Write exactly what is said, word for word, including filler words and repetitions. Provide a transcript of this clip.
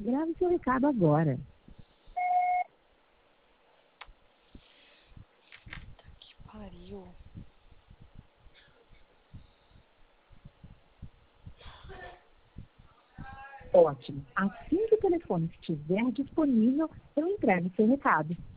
Grave seu recado agora. Que pariu. Ótimo. Assim que o telefone estiver disponível, eu entrego seu recado.